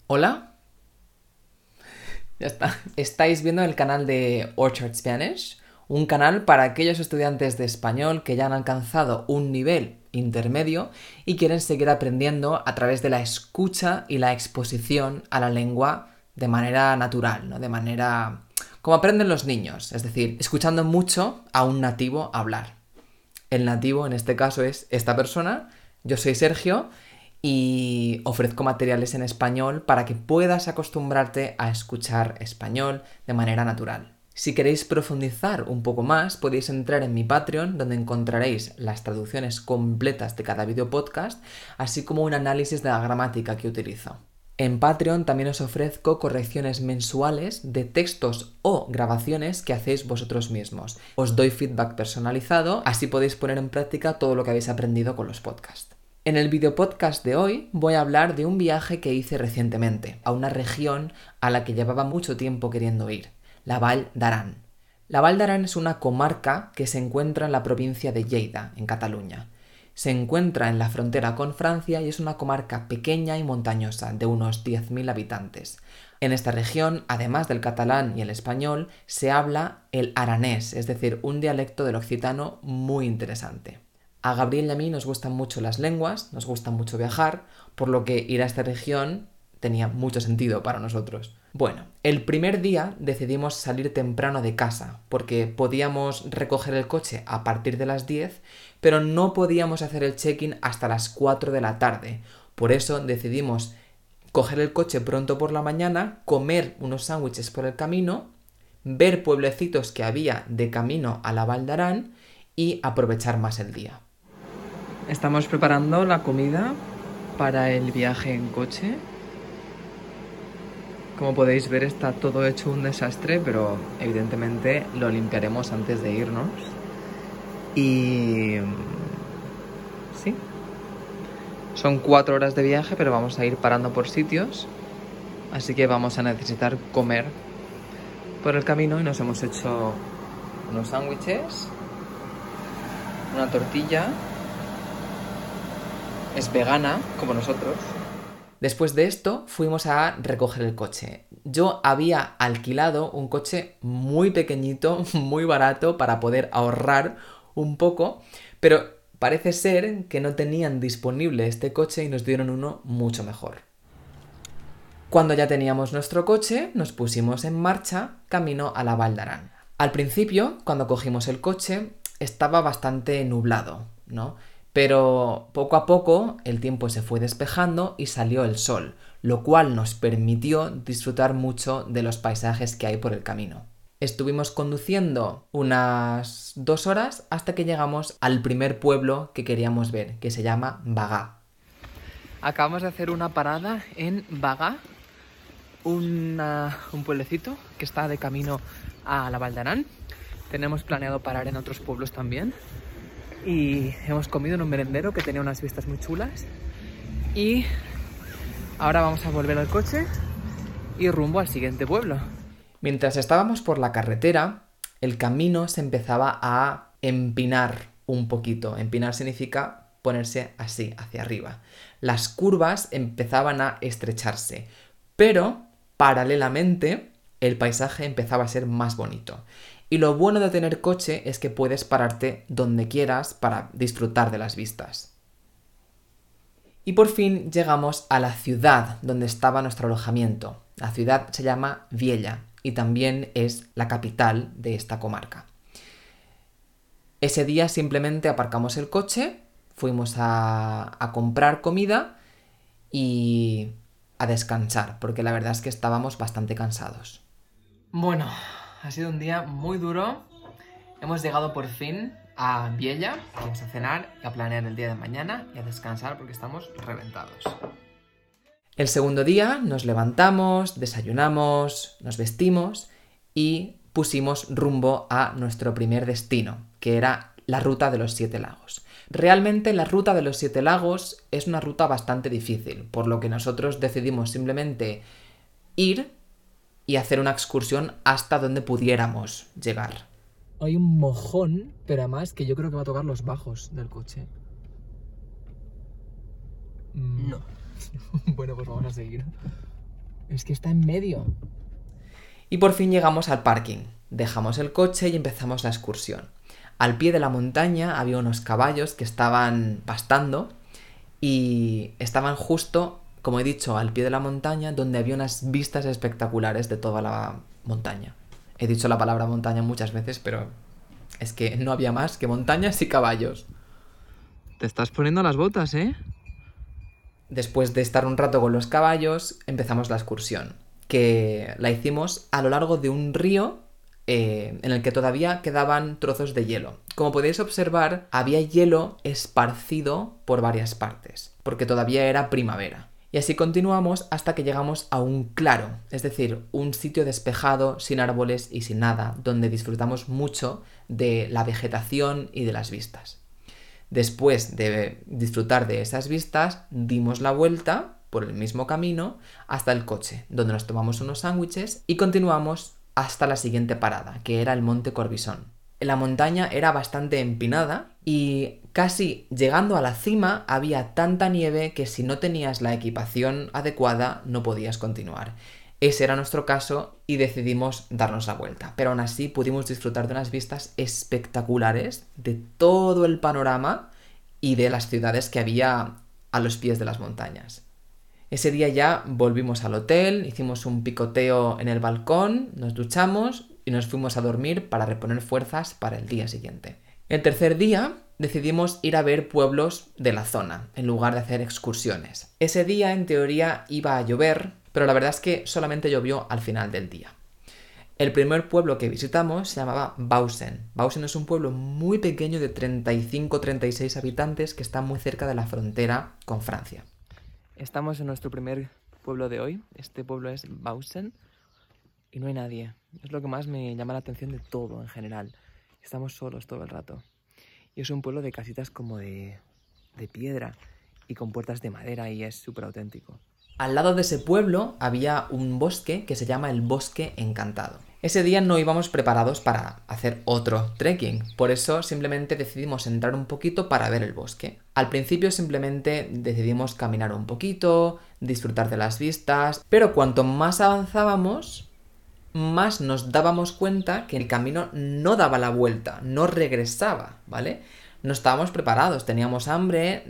Hola, ya está. Estáis viendo el canal de Orchard Spanish, un canal para aquellos estudiantes de español que ya han alcanzado un nivel intermedio y quieren seguir aprendiendo a través de la escucha y la exposición a la lengua de manera natural, ¿no? De manera como aprenden los niños, es decir, escuchando mucho a un nativo hablar. El nativo en este caso es esta persona, yo soy Sergio y ofrezco materiales en español para que puedas acostumbrarte a escuchar español de manera natural. Si queréis profundizar un poco más, podéis entrar en mi Patreon, donde encontraréis las traducciones completas de cada video podcast, así como un análisis de la gramática que utilizo. En Patreon también os ofrezco correcciones mensuales de textos o grabaciones que hacéis vosotros mismos. Os doy feedback personalizado, así podéis poner en práctica todo lo que habéis aprendido con los podcasts. En el video podcast de hoy voy a hablar de un viaje que hice recientemente a una región a la que llevaba mucho tiempo queriendo ir, la Vall d'Aran. La Vall d'Aran es una comarca que se encuentra en la provincia de Lleida, en Cataluña. Se encuentra en la frontera con Francia y es una comarca pequeña y montañosa de unos 10.000 habitantes. En esta región, además del catalán y el español, se habla el aranés, es decir, un dialecto del occitano muy interesante. A Gabriel y a mí nos gustan mucho las lenguas, nos gusta mucho viajar, por lo que ir a esta región tenía mucho sentido para nosotros. Bueno, el primer día decidimos salir temprano de casa, porque podíamos recoger el coche a partir de las 10, pero no podíamos hacer el check-in hasta las 4 de la tarde. Por eso decidimos coger el coche pronto por la mañana, comer unos sándwiches por el camino, ver pueblecitos que había de camino a la Vall d'Aran y aprovechar más el día. Estamos preparando la comida para el viaje en coche. Como podéis ver, está todo hecho un desastre, pero evidentemente lo limpiaremos antes de irnos. Y sí, son 4 horas de viaje, pero vamos a ir parando por sitios, así que vamos a necesitar comer por el camino y nos hemos hecho unos sándwiches, una tortilla, es vegana como nosotros. Después de esto fuimos a recoger el coche. Yo había alquilado un coche muy pequeñito, muy barato para poder ahorrar un poco, pero parece ser que no tenían disponible este coche y nos dieron uno mucho mejor. Cuando ya teníamos nuestro coche, nos pusimos en marcha camino a la Vall d'Aran. Al principio, cuando cogimos el coche, estaba bastante nublado, ¿no? Pero poco a poco el tiempo se fue despejando y salió el sol, lo cual nos permitió disfrutar mucho de los paisajes que hay por el camino. Estuvimos conduciendo unas 2 horas hasta que llegamos al primer pueblo que queríamos ver, que se llama Bagà. Acabamos de hacer una parada en Bagà, un pueblecito que está de camino a la Vall d'Aran. Tenemos planeado parar en otros pueblos también. Y hemos comido en un merendero que tenía unas vistas muy chulas. Y ahora vamos a volver al coche y rumbo al siguiente pueblo. Mientras estábamos por la carretera, el camino se empezaba a empinar un poquito. Empinar significa ponerse así, hacia arriba. Las curvas empezaban a estrecharse, pero paralelamente el paisaje empezaba a ser más bonito. Y lo bueno de tener coche es que puedes pararte donde quieras para disfrutar de las vistas. Y por fin llegamos a la ciudad donde estaba nuestro alojamiento. La ciudad se llama Viella y también es la capital de esta comarca. Ese día simplemente aparcamos el coche, fuimos a comprar comida y a descansar, porque la verdad es que estábamos bastante cansados. Bueno, ha sido un día muy duro. Hemos llegado por fin a Viella. Vamos a cenar y a planear el día de mañana y a descansar porque estamos reventados. El segundo día nos levantamos, desayunamos, nos vestimos y pusimos rumbo a nuestro primer destino, que era la ruta de los 7 lagos. Realmente la ruta de los 7 lagos es una ruta bastante difícil, por lo que nosotros decidimos simplemente ir y hacer una excursión hasta donde pudiéramos llegar. Hay un mojón, pero además que yo creo que va a tocar los bajos del coche. No. Bueno, pues vamos a seguir. Es que está en medio. Y por fin llegamos al parking. Dejamos el coche y empezamos la excursión. Al pie de la montaña había unos caballos que estaban pastando y estaban justo, como he dicho, al pie de la montaña, donde había unas vistas espectaculares de toda la montaña. He dicho la palabra montaña muchas veces, pero es que no había más que montañas y caballos. Te estás poniendo las botas, ¿eh? Después de estar un rato con los caballos, empezamos la excursión, que la hicimos a lo largo de un río en el que todavía quedaban trozos de hielo. Como podéis observar, había hielo esparcido por varias partes, porque todavía era primavera. Y así continuamos hasta que llegamos a un claro, es decir, un sitio despejado, sin árboles y sin nada, donde disfrutamos mucho de la vegetación y de las vistas. Después de disfrutar de esas vistas, dimos la vuelta por el mismo camino hasta el coche, donde nos tomamos unos sándwiches y continuamos hasta la siguiente parada, que era el Monte Corvisón. La montaña era bastante empinada y casi llegando a la cima había tanta nieve que si no tenías la equipación adecuada no podías continuar. Ese era nuestro caso y decidimos darnos la vuelta. Pero aún así pudimos disfrutar de unas vistas espectaculares de todo el panorama y de las ciudades que había a los pies de las montañas. Ese día ya volvimos al hotel, hicimos un picoteo en el balcón, nos duchamos y nos fuimos a dormir para reponer fuerzas para el día siguiente. El tercer día decidimos ir a ver pueblos de la zona, en lugar de hacer excursiones. Ese día, en teoría, iba a llover, pero la verdad es que solamente llovió al final del día. El primer pueblo que visitamos se llamaba Bausen. Bausen es un pueblo muy pequeño de 35-36 habitantes que está muy cerca de la frontera con Francia. Estamos en nuestro primer pueblo de hoy. Este pueblo es Bausen y no hay nadie. Es lo que más me llama la atención de todo en general. Estamos solos todo el rato. Y es un pueblo de casitas como de piedra y con puertas de madera y es súper auténtico. Al lado de ese pueblo había un bosque que se llama el Bosque Encantado. Ese día no íbamos preparados para hacer otro trekking, por eso simplemente decidimos entrar un poquito para ver el bosque. Al principio simplemente decidimos caminar un poquito, disfrutar de las vistas, pero cuanto más avanzábamos, más nos dábamos cuenta que el camino no daba la vuelta, no regresaba, ¿vale? No estábamos preparados, teníamos hambre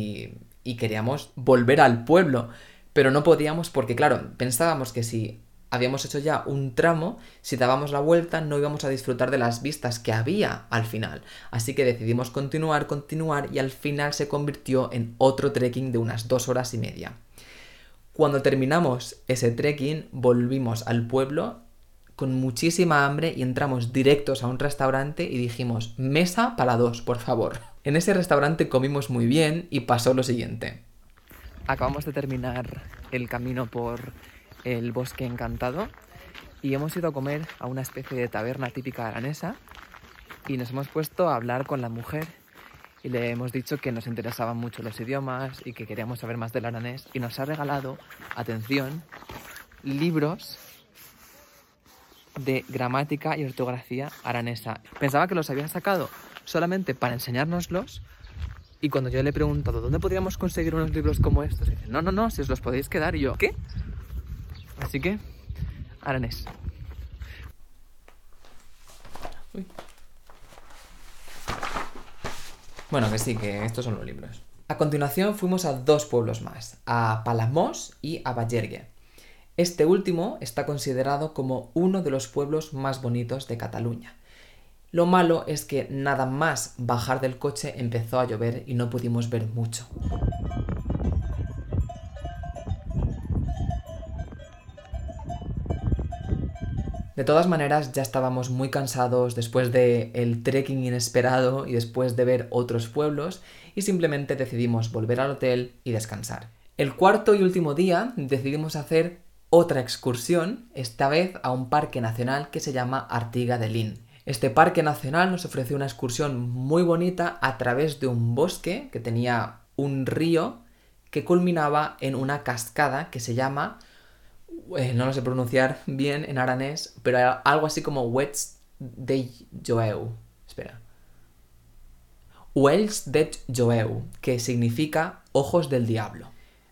y queríamos volver al pueblo, pero no podíamos porque, claro, pensábamos que si habíamos hecho ya un tramo, si dábamos la vuelta no íbamos a disfrutar de las vistas que había al final. Así que decidimos continuar y al final se convirtió en otro trekking de unas 2 horas y media. Cuando terminamos ese trekking, volvimos al pueblo con muchísima hambre y entramos directos a un restaurante y dijimos, mesa para 2, por favor. En ese restaurante comimos muy bien y pasó lo siguiente. Acabamos de terminar el camino por el Bosque Encantado y hemos ido a comer a una especie de taberna típica aranesa y nos hemos puesto a hablar con la mujer y le hemos dicho que nos interesaban mucho los idiomas y que queríamos saber más del aranés y nos ha regalado, atención, libros de gramática y ortografía aranesa. Pensaba que los había sacado solamente para enseñárnoslos y cuando yo le he preguntado ¿dónde podríamos conseguir unos libros como estos? Dice, no, si os los podéis quedar. Y yo, ¿qué? Así que, aranés. Uy. Bueno, que sí, que estos son los libros. A continuación fuimos a 2 pueblos más, a Palamós y a Bagergue. Este último está considerado como uno de los pueblos más bonitos de Cataluña. Lo malo es que nada más bajar del coche empezó a llover y no pudimos ver mucho. De todas maneras, ya estábamos muy cansados después del trekking inesperado y después de ver otros pueblos y simplemente decidimos volver al hotel y descansar. El cuarto y último día decidimos hacer otra excursión, esta vez a un parque nacional que se llama Artiga de Lin. Este parque nacional nos ofreció una excursión muy bonita a través de un bosque que tenía un río que culminaba en una cascada que se llama, no lo sé pronunciar bien en aranés, pero algo así como Wells de Joeu. Espera. Wells de Joeu, que significa ojos del diablo.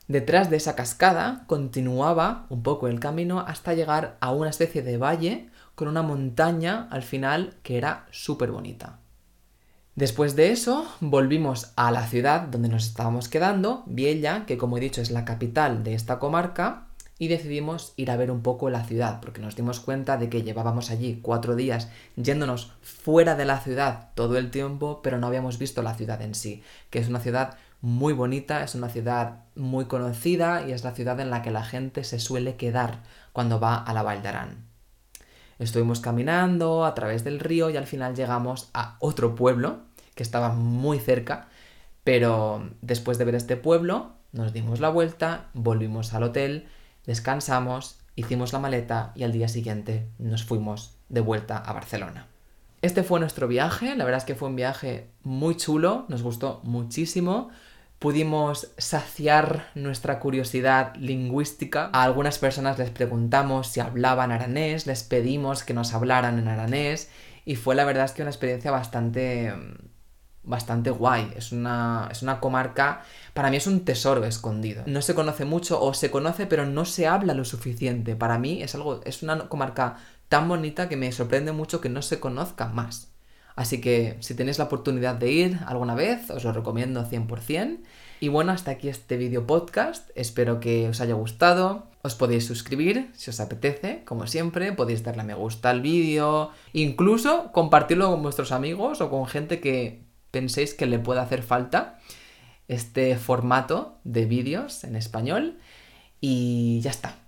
Detrás de esa cascada continuaba un poco el camino hasta llegar a una especie de valle con una montaña al final que era súper bonita. Después de eso, volvimos a la ciudad donde nos estábamos quedando, Viella, que como he dicho es la capital de esta comarca, y decidimos ir a ver un poco la ciudad, porque nos dimos cuenta de que llevábamos allí 4 días yéndonos fuera de la ciudad todo el tiempo, pero no habíamos visto la ciudad en sí, que es una ciudad muy bonita, es una ciudad muy conocida y es la ciudad en la que la gente se suele quedar cuando va a la Vall d'Aran. Estuvimos caminando a través del río y al final llegamos a otro pueblo que estaba muy cerca, pero después de ver este pueblo nos dimos la vuelta, volvimos al hotel, descansamos, hicimos la maleta y al día siguiente nos fuimos de vuelta a Barcelona. Este fue nuestro viaje, la verdad es que fue un viaje muy chulo, nos gustó muchísimo. Pudimos saciar nuestra curiosidad lingüística. A algunas personas les preguntamos si hablaban aranés, les pedimos que nos hablaran en aranés y fue la verdad es que una experiencia bastante guay. Es una comarca, para mí es un tesoro escondido. No se conoce mucho o se conoce pero no se habla lo suficiente. Para mí es una comarca tan bonita que me sorprende mucho que no se conozca más. Así que si tenéis la oportunidad de ir alguna vez, os lo recomiendo 100%. Y bueno, hasta aquí este vídeo podcast. Espero que os haya gustado. Os podéis suscribir si os apetece, como siempre. Podéis darle a me gusta al vídeo. Incluso compartirlo con vuestros amigos o con gente que penséis que le pueda hacer falta este formato de vídeos en español. Y ya está.